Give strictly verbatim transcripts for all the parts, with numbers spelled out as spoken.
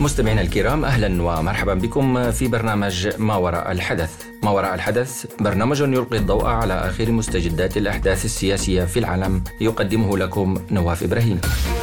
مستمعينا الكرام، أهلا ومرحبا بكم في برنامج ما وراء الحدث. ما وراء الحدث برنامج يلقي الضوء على آخر مستجدات الأحداث السياسية في العالم، يقدمه لكم نواف إبراهيم.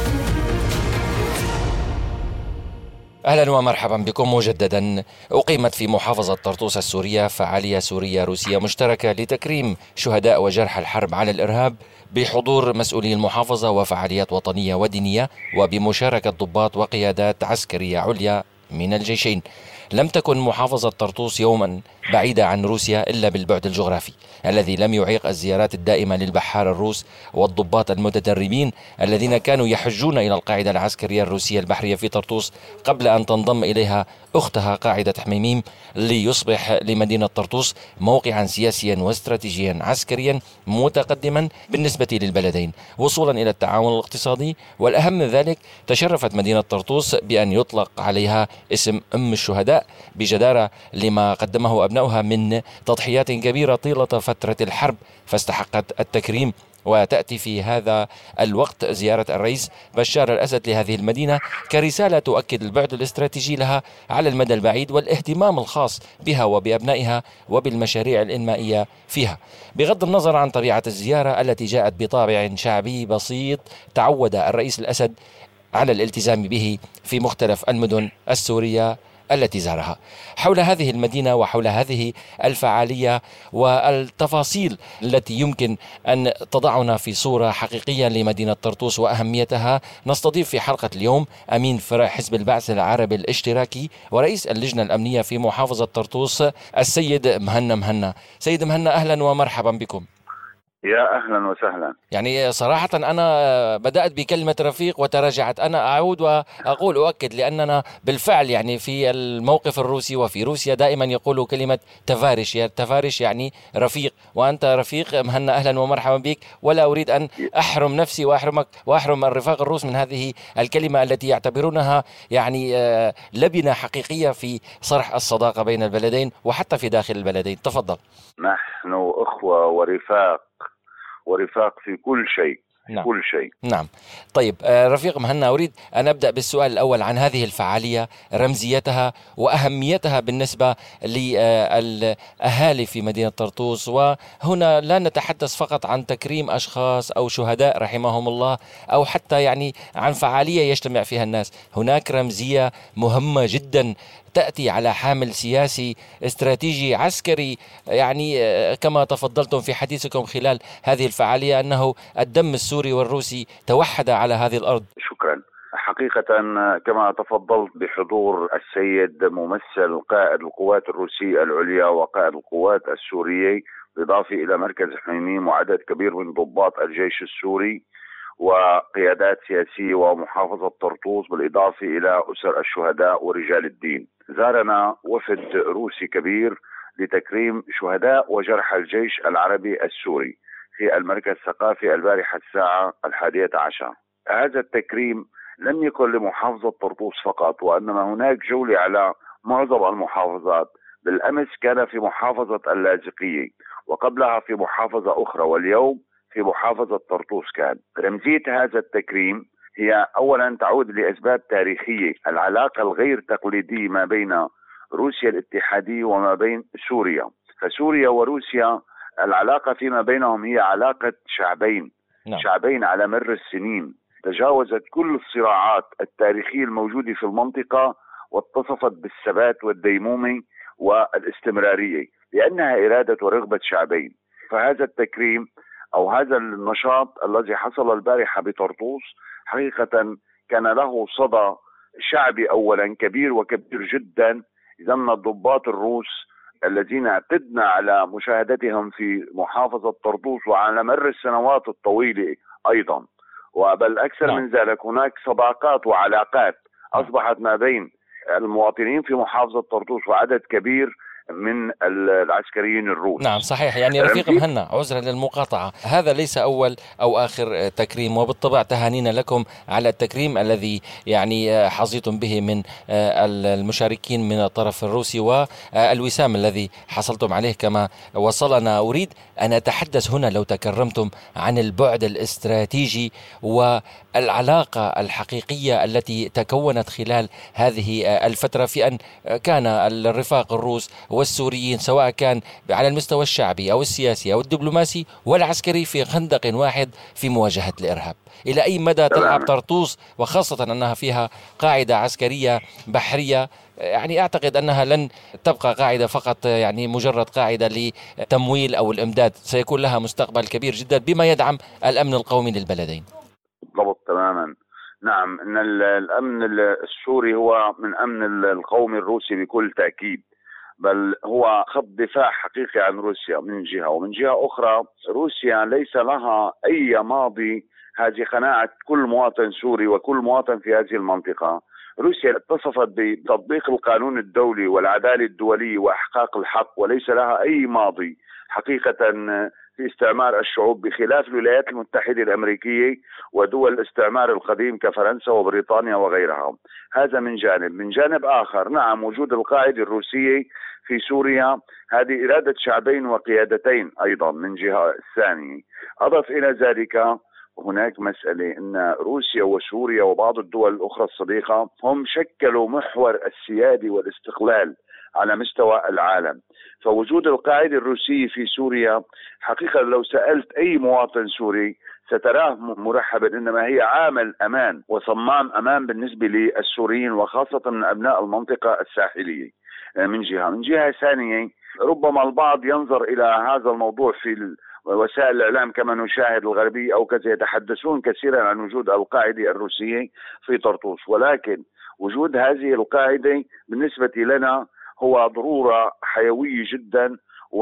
أهلا ومرحبا بكم مجددا. أقيمت في محافظة طرطوس السورية فعالية سورية روسية مشتركة لتكريم شهداء وجرحى الحرب على الإرهاب بحضور مسؤولي المحافظة وفعاليات وطنية ودينية، وبمشاركة ضباط وقيادات عسكرية عليا من الجيشين. لم تكن محافظة طرطوس يوما بعيدة عن روسيا إلا بالبعد الجغرافي الذي لم يعيق الزيارات الدائمة للبحار الروس والضباط المتدربين الذين كانوا يحجون إلى القاعدة العسكرية الروسية البحرية في طرطوس قبل أن تنضم إليها أختها قاعدة حميميم، ليصبح لمدينة طرطوس موقعا سياسيا واستراتيجيا عسكريا متقدما بالنسبة للبلدين وصولا إلى التعاون الاقتصادي. والأهم من ذلك، تشرفت مدينة طرطوس بأن يطلق عليها اسم أم الشهداء بجدارة لما قدمه أبنائها من تضحيات كبيرة طيلة فترة الحرب، فاستحقت التكريم. وتأتي في هذا الوقت زيارة الرئيس بشار الأسد لهذه المدينة كرسالة تؤكد البعد الاستراتيجي لها على المدى البعيد والاهتمام الخاص بها وبأبنائها وبالمشاريع الإنمائية فيها، بغض النظر عن طبيعة الزيارة التي جاءت بطابع شعبي بسيط. تعود الرئيس الأسد على الالتزام به في مختلف المدن السورية التي زارها. حول هذه المدينة وحول هذه الفعالية والتفاصيل التي يمكن أن تضعنا في صورة حقيقية لمدينة طرطوس وأهميتها، نستضيف في حلقة اليوم أمين فرع حزب البعث العربي الاشتراكي ورئيس اللجنة الأمنية في محافظة طرطوس السيد مهنا مهنا. سيد مهنا، أهلا ومرحبا بكم. يا أهلا وسهلا. يعني صراحة أنا بدأت بكلمة رفيق وتراجعت. أنا أعود وأقول أؤكد لأننا بالفعل يعني في الموقف الروسي وفي روسيا دائما يقولوا كلمة تفارش، يعني تفارش يعني رفيق، وأنت رفيق مهنا. أهلا ومرحبا بك، ولا أريد أن أحرم نفسي وأحرمك وأحرم الرفاق الروس من هذه الكلمة التي يعتبرونها يعني لبنة حقيقية في صرح الصداقة بين البلدين وحتى في داخل البلدين. تفضل. نحن أخوة ورفاق ورفاق في كل شيء. نعم. كل شيء. نعم. طيب رفيق مهنا، أريد أن أبدأ بالسؤال الأول عن هذه الفعالية، رمزيتها وأهميتها بالنسبة للأهالي في مدينة طرطوس. وهنا لا نتحدث فقط عن تكريم أشخاص أو شهداء رحمهم الله أو حتى يعني عن فعالية يجتمع فيها الناس. هناك رمزية مهمة جدا تأتي على حامل سياسي استراتيجي عسكري، يعني كما تفضلتم في حديثكم خلال هذه الفعالية أنه الدم السوري والروسي توحد على هذه الأرض. شكرا. حقيقة كما تفضلت بحضور السيد ممثل قائد القوات الروسية العليا وقائد القوات السورية، بالإضافة إلى مركز حميميم وعدد كبير من ضباط الجيش السوري وقيادات سياسية ومحافظة طرطوس، بالإضافة إلى أسر الشهداء ورجال الدين. زارنا وفد روسي كبير لتكريم شهداء وجرحى الجيش العربي السوري في المركز الثقافي البارحة الساعة الحادية عشر. هذا التكريم لم يكن لمحافظة طرطوس فقط، وإنما هناك جولة على معظم المحافظات. بالأمس كان في محافظة اللاذقية، وقبلها في محافظة أخرى، واليوم في محافظة طرطوس. كان رمزية هذا التكريم هي أولا تعود لأسباب تاريخية، العلاقة الغير تقليدية ما بين روسيا الاتحادية وما بين سوريا. فسوريا وروسيا العلاقة فيما بينهم هي علاقة شعبين. نعم. شعبين على مر السنين تجاوزت كل الصراعات التاريخية الموجودة في المنطقة، واتصفت بالثبات والديمومة والاستمرارية لأنها إرادة ورغبة شعبين. فهذا التكريم أو هذا النشاط الذي حصل البارحة بطرطوس حقيقة كان له صدى شعبي أولا كبير وكبير جدا، ضمن الضباط الروس الذين اعتدنا على مشاهدتهم في محافظة طرطوس وعلى مر السنوات الطويلة أيضا. وبل أكثر من ذلك، هناك صداقات وعلاقات أصبحت ما بين المواطنين في محافظة طرطوس وعدد كبير من العسكريين الروس. نعم صحيح. يعني رفيق مهنا، عذرا للمقاطعة، هذا ليس أول أو آخر تكريم، وبالطبع تهانينا لكم على التكريم الذي يعني حظيتم به من المشاركين من الطرف الروسي، والوسام الذي حصلتم عليه كما وصلنا. أريد أن أتحدث هنا لو تكرمتم عن البعد الاستراتيجي والعلاقة الحقيقية التي تكونت خلال هذه الفترة، في أن كان الرفاق الروس والسوريين سواء كان على المستوى الشعبي أو السياسي أو الدبلوماسي والعسكري في خندق واحد في مواجهة الإرهاب. إلى أي مدى تلعب طرطوس، وخاصة أنها فيها قاعدة عسكرية بحرية؟ يعني أعتقد أنها لن تبقى قاعدة فقط، يعني مجرد قاعدة لتمويل أو الإمداد، سيكون لها مستقبل كبير جدا بما يدعم الأمن القومي للبلدين. بالضبط تماما. نعم، إن الأمن السوري هو من أمن القومي الروسي بكل تأكيد، بل هو خط دفاع حقيقي عن روسيا من جهة، ومن جهة أخرى روسيا ليس لها أي ماضي، هذه قناعة كل مواطن سوري وكل مواطن في هذه المنطقة. روسيا اتصفت بتطبيق القانون الدولي والعدالة الدولية وإحقاق الحق، وليس لها أي ماضي حقيقة في استعمار الشعوب، بخلاف الولايات المتحدة الأمريكية ودول الاستعمار القديم كفرنسا وبريطانيا وغيرها. هذا من جانب. من جانب آخر، نعم، وجود القاعدة الروسية في سوريا هذه إرادة شعبين وقيادتين أيضا من جهة الثانية. أضف إلى ذلك هناك مسألة أن روسيا وسوريا وبعض الدول الأخرى الصديقة هم شكلوا محور السيادة والاستقلال على مستوى العالم. فوجود القاعدة الروسية في سوريا حقيقة لو سألت أي مواطن سوري ستراه مرحبا، إنما هي عامل أمان وصمام أمان بالنسبة للسوريين وخاصة من أبناء المنطقة الساحلية. من جهة من جهة ثانية، ربما البعض ينظر إلى هذا الموضوع في وسائل الإعلام كما نشاهد الغربية أو كذا، يتحدثون كثيرا عن وجود القاعدة الروسية في طرطوس، ولكن وجود هذه القاعدة بالنسبة لنا هو ضرورة حيوية جدا،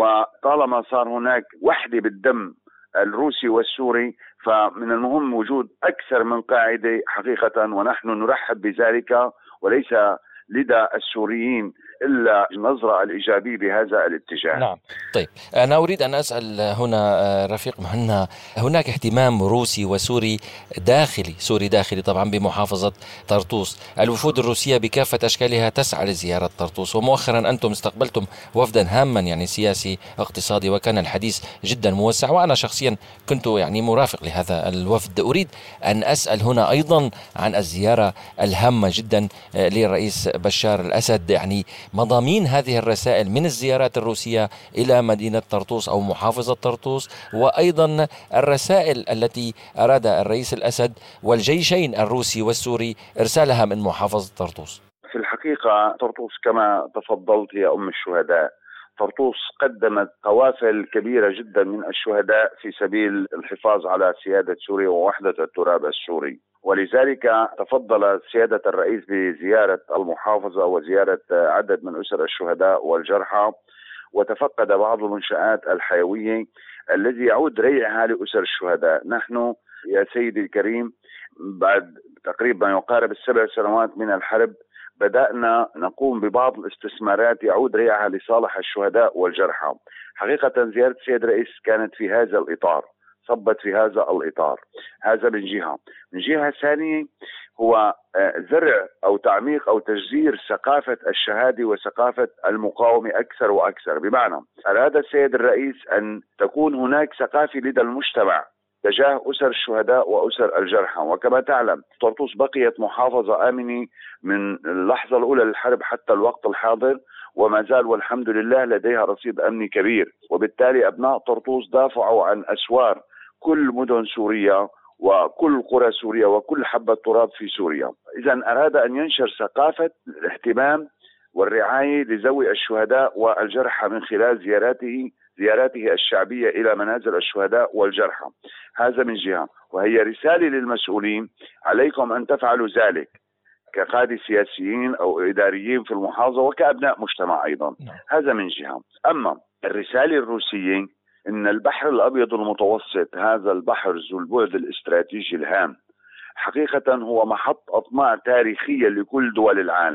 وطالما صار هناك وحدة بالدم الروسي والسوري فمن المهم وجود أكثر من قاعدة حقيقة، ونحن نرحب بذلك، وليس لدى السوريين إلا النظرة الإيجابية بهذا الاتجاه. نعم. طيب أنا أريد أن أسأل هنا رفيق مهنا، هناك اهتمام روسي وسوري داخلي، سوري داخلي طبعا بمحافظة طرطوس. الوفود الروسية بكافة أشكالها تسعى لزيارة طرطوس، ومؤخرا أنتم استقبلتم وفدا هاما يعني سياسي اقتصادي، وكان الحديث جدا موسع، وأنا شخصيا كنت يعني مرافق لهذا الوفد. أريد أن أسأل هنا أيضا عن الزيارة الهامة جدا للرئيس بشار الأسد، يعني مضامين هذه الرسائل من الزيارات الروسية إلى مدينة طرطوس أو محافظة طرطوس، وأيضا الرسائل التي أراد الرئيس الأسد والجيشين الروسي والسوري إرسالها من محافظة طرطوس. في الحقيقة طرطوس كما تفضلت يا أم الشهداء، طرطوس قدمت قوافل كبيرة جدا من الشهداء في سبيل الحفاظ على سيادة سوريا ووحدة التراب السوري، ولذلك تفضل سيادة الرئيس بزيارة المحافظة وزيارة عدد من أسر الشهداء والجرحى، وتفقد بعض المنشآت الحيوية الذي يعود ريعها لأسر الشهداء. نحن يا سيدي الكريم بعد تقريبا يقارب السبع سنوات من الحرب بدأنا نقوم ببعض الاستثمارات يعود ريعها لصالح الشهداء والجرحى. حقيقة زيارة السيد الرئيس كانت في هذا الإطار، صبت في هذا الإطار. هذا من جهة. من جهة ثانية هو زرع أو تعميق أو تجذير ثقافة الشهادة وثقافة المقاومة أكثر وأكثر، بمعنى أراد السيد الرئيس أن تكون هناك ثقافة لدى المجتمع تجاه أسر الشهداء وأسر الجرحى. وكما تعلم طرطوس بقيت محافظة آمنة من اللحظة الأولى للحرب حتى الوقت الحاضر، وما زال والحمد لله لديها رصيد أمني كبير، وبالتالي أبناء طرطوس دافعوا عن أسوار كل مدن سوريا وكل قرى سوريا وكل حبة تراب في سوريا. إذا أراد أن ينشر ثقافة الاهتمام والرعاية لذوي الشهداء والجرحى من خلال زياراته زياراته الشعبية إلى منازل الشهداء والجرحى. هذا من جهة، وهي رسالة للمسؤولين عليكم أن تفعلوا ذلك كقادة سياسيين أو إداريين في المحافظة وكأبناء مجتمع أيضا. هذا من جهة. أما الرسالة الروسية إن البحر الأبيض المتوسط هذا البحر ذو البعد الاستراتيجي الهام حقيقة هو محط أطماع تاريخية لكل دول العالم،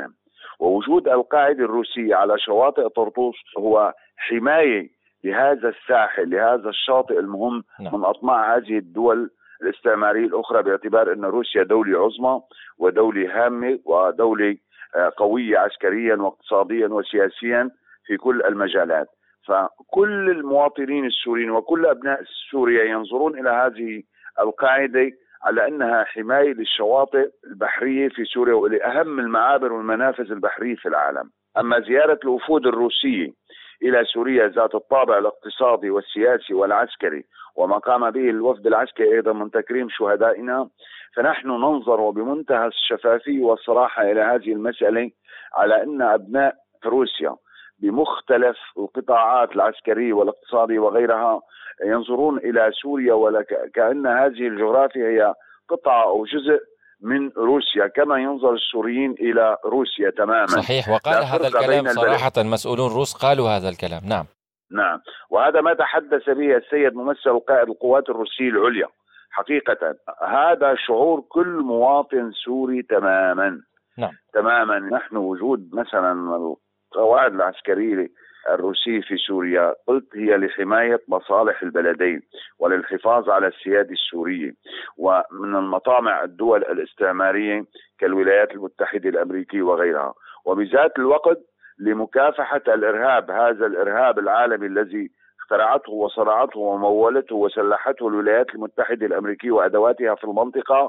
ووجود القاعدة الروسية على شواطئ طرطوس هو حماية لهذا الساحل، لهذا الشاطئ المهم من أطماع هذه الدول الاستعمارية الأخرى، باعتبار أن روسيا دولة عظمى ودولة هامة ودولة قوية عسكريا واقتصاديا وسياسيا في كل المجالات. فكل المواطنين السوريين وكل أبناء سوريا ينظرون إلى هذه القاعدة على أنها حماية للشواطئ البحرية في سوريا ولأهم المعابر والمنافذ البحرية في العالم. أما زيارة الوفود الروسية إلى سوريا ذات الطابع الاقتصادي والسياسي والعسكري وما قام به الوفد العسكري أيضا من تكريم شهدائنا، فنحن ننظر وبمنتهى الشفافية والصراحة إلى هذه المسألة على أن أبناء روسيا بمختلف القطاعات العسكرية والاقتصادية وغيرها ينظرون إلى سوريا وكأن هذه الجغرافيا هي قطعة أو جزء من روسيا، كما ينظر السوريين إلى روسيا تماما. صحيح، وقال هذا الكلام صراحة، مسؤولون روس قالوا هذا الكلام. نعم نعم وهذا ما تحدث به السيد ممثل قائد القوات الروسية العليا. حقيقة هذا شعور كل مواطن سوري تماما. نعم تماما. نحن وجود مثلا القواعد العسكرية الروسية في سوريا قلت هي لحماية مصالح البلدين وللحفاظ على السيادة السورية، ومن المطامع الدول الاستعمارية كالولايات المتحدة الأمريكية وغيرها، وبذات الوقت لمكافحة الإرهاب، هذا الإرهاب العالمي الذي اخترعته وصنعته ومولته وسلحته الولايات المتحدة الأمريكية وأدواتها في المنطقة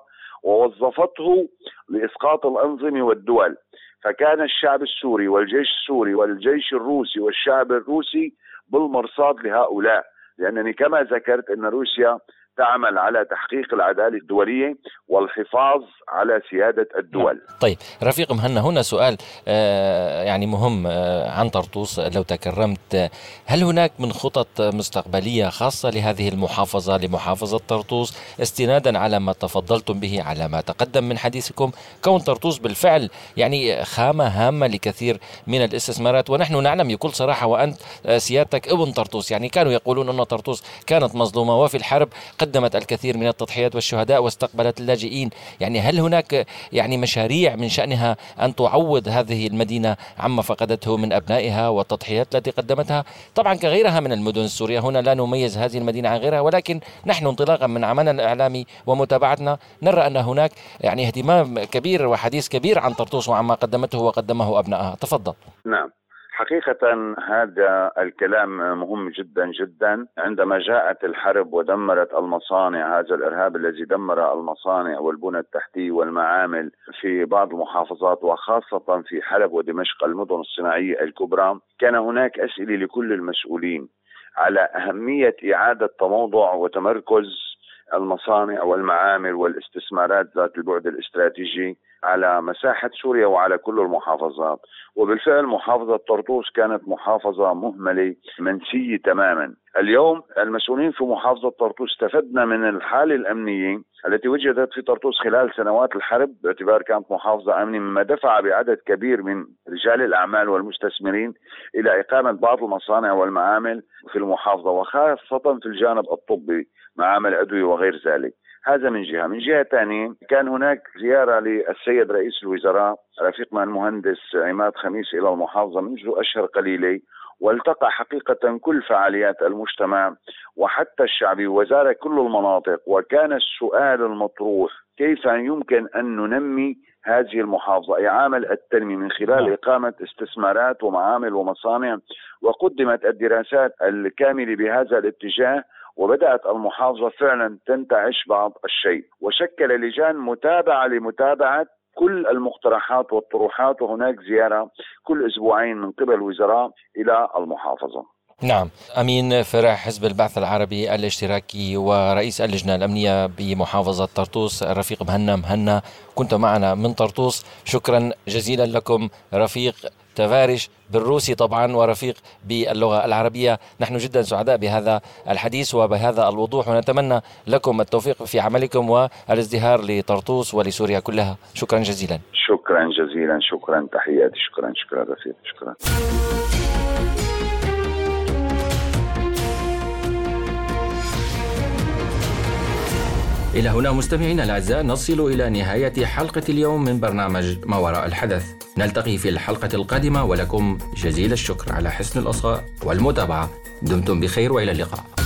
ووظفته لإسقاط الأنظمة والدول. فكان الشعب السوري والجيش السوري والجيش الروسي والشعب الروسي بالمرصاد لهؤلاء، لأنني كما ذكرت أن روسيا تعمل على تحقيق العدالة الدولية والحفاظ على سيادة الدول. طيب رفيق مهنا، هنا سؤال آه يعني مهم آه عن طرطوس لو تكرمت. هل هناك من خطط مستقبلية خاصة لهذه المحافظة، لمحافظة طرطوس، استنادا على ما تفضلتم به، على ما تقدم من حديثكم، كون طرطوس بالفعل يعني خامة هامة لكثير من الاستثمارات، ونحن نعلم بكل صراحة وأنت سيادتك ابن طرطوس، يعني كانوا يقولون أن طرطوس كانت مظلومة وفي الحرب قدمت الكثير من التضحيات والشهداء واستقبلت اللاجئين. يعني هل هناك يعني مشاريع من شأنها أن تعوض هذه المدينة عما فقدته من أبنائها والتضحيات التي قدمتها؟ طبعا كغيرها من المدن السورية، هنا لا نميز هذه المدينة عن غيرها، ولكن نحن انطلاقا من عملنا الإعلامي ومتابعتنا نرى أن هناك يعني اهتمام كبير وحديث كبير عن طرطوس وعما قدمته وقدمه أبنائها. تفضل. نعم، حقيقة هذا الكلام مهم جدا جدا. عندما جاءت الحرب ودمرت المصانع، هذا الإرهاب الذي دمر المصانع والبنى التحتية والمعامل في بعض المحافظات وخاصة في حلب ودمشق المدن الصناعية الكبرى، كان هناك أسئلة لكل المسؤولين على أهمية إعادة تموضع وتمركز المصانع والمعامل والاستثمارات ذات البعد الاستراتيجي على مساحة سوريا وعلى كل المحافظات. وبالفعل محافظة طرطوس كانت محافظة مهملة منسية تماما. اليوم المسؤولين في محافظة طرطوس استفدنا من الحالة الأمنية التي وجدت في طرطوس خلال سنوات الحرب، باعتبار كانت محافظة أمنية، مما دفع بعدد كبير من رجال الأعمال والمستثمرين إلى إقامة بعض المصانع والمعامل في المحافظة، وخاصة في الجانب الطبي، معامل أدوية وغير ذلك. هذا من جهة. من جهة ثانية كان هناك زيارة للسيد رئيس الوزراء رفيقنا المهندس عماد خميس إلى المحافظة منذ أشهر قليلة، والتقى حقيقة كل فعاليات المجتمع وحتى الشعبي وزار كل المناطق، وكان السؤال المطروح كيف يمكن أن ننمي هذه المحافظة، إعامة التنمية من خلال إقامة استثمارات ومعامل ومصانع. وقدمت الدراسات الكاملة بهذا الاتجاه، وبدأت المحافظة فعلا تنتعش بعض الشيء، وشكل لجان متابعة لمتابعة كل المقترحات والطروحات، وهناك زيارة كل أسبوعين من قبل الوزراء إلى المحافظة. نعم. أمين فرع حزب البعث العربي الاشتراكي ورئيس اللجنة الأمنية بمحافظة طرطوس الرفيق مهنا مهنا، كنت معنا من طرطوس. شكرا جزيلا لكم رفيق تفارش بالروسي طبعا ورفيق باللغة العربية. نحن جدا سعداء بهذا الحديث وبهذا الوضوح، ونتمنى لكم التوفيق في عملكم والازدهار لطرطوس ولسوريا كلها. شكرا جزيلا. شكرا جزيلا. شكرا. تحياتي. شكرا. شكرا رفيق. شكرا. إلى هنا مستمعينا الأعزاء نصل إلى نهاية حلقة اليوم من برنامج ما وراء الحدث. نلتقي في الحلقة القادمة ولكم جزيل الشكر على حسن الإصغاء والمتابعة. دمتم بخير وإلى اللقاء.